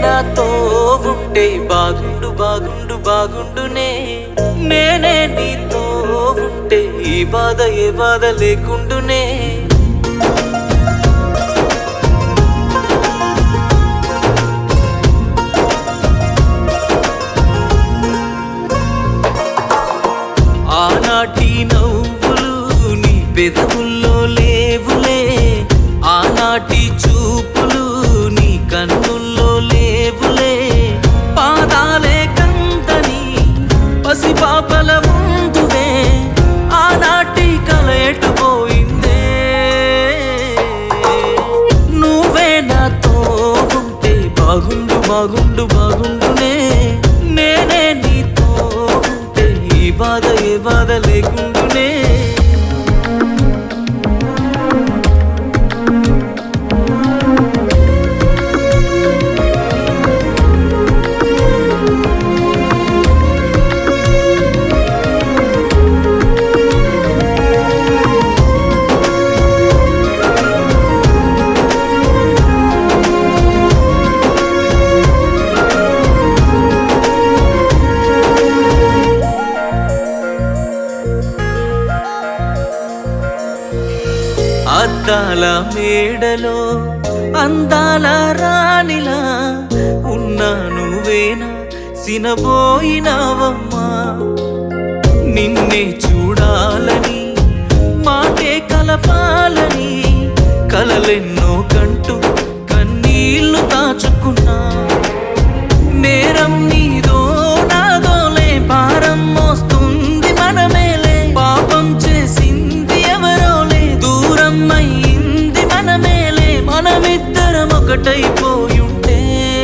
నాతో ఉంటే బాగుండు బాగుండు బాగుండునే నేనే నీతో ఉంటే ఈ బాధ ఏ బాధ లేకుండునే ఆనాటి నవ్వులు నీ పెదవుల్లో లేవులే ఆనాటి చూపులు నీ కన్నుల్లో లేవులే పాదాలే కందని పసిపాపల ముందువే ఆనాటి కల ఎటుపోయిందే నువ్వే నాతో ఉంటే బాగుండు బాగుండు బాగుండునే నేనే నీతో ఉంటే ఈ బాధ ఏ బాధ లేకుండునే అద్దాల మేడలో అందాల రాణిలా ఉన్నా నువ్వేనా సినబోయినావమ్మా నిన్నే చూడాలని మాటే కలపాలని కలలెన్నో కంటూ కన్నీళ్లు దాచుకున్నా నేరం నీదో నాదోలే భారం మోస్తుంది మనమేలే పాపం చేసింది ఎవరోలే దూరం అయింది మనమేలే మనమిద్దరం ఒకటైపోయుంటే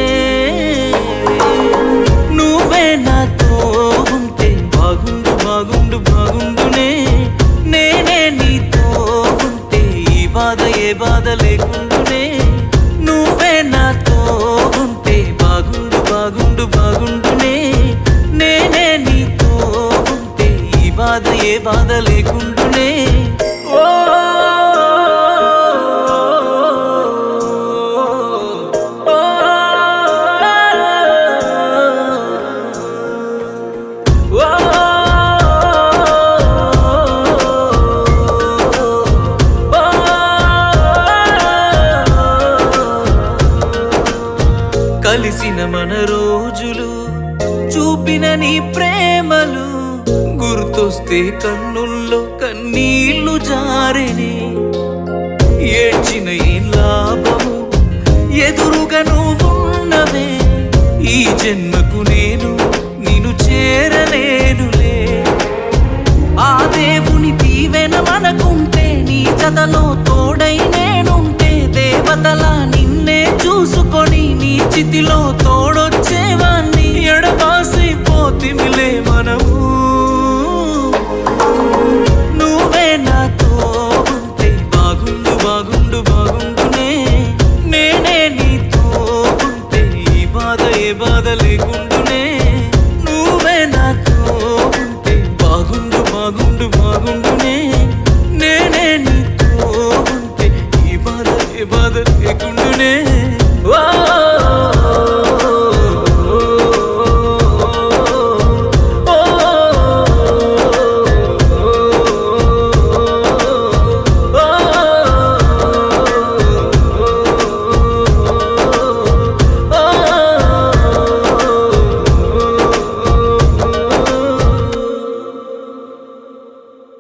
నువ్వే నాతో ఉంటే బాగుండు బాగుండు బాగుండునే నేనే నీతో ఉంటే ఈ బాధ ఏ బాధ లేకుండునే నువ్వే నాతో ఉంటే బాగుండు బాగుండు బాగుండునే నేనే నీతో ఉంటే ఈ బాధ ఏ బాధ లేకుండునే ఓ కలిసిన మన రోజులు చూపిన నీ ప్రేమలు గుర్తొస్తే కన్నుల్లో కన్నీళ్లు జారెనే ఏడ్చిన ఏం లాభము ఎదురుగా నువ్వున్నవే ఈ జన్మకు నేను నిన్ను చేరలేనులే ఆ దేవుని దీవెన మనకుంటే నీ జతలో తోడై నేనుంటే దేవతలా నిన్నే చూసుకొని నీ చితిలో తోడొచ్చేవాణ్ణి ఎడబాసి పోతిమిలే మనం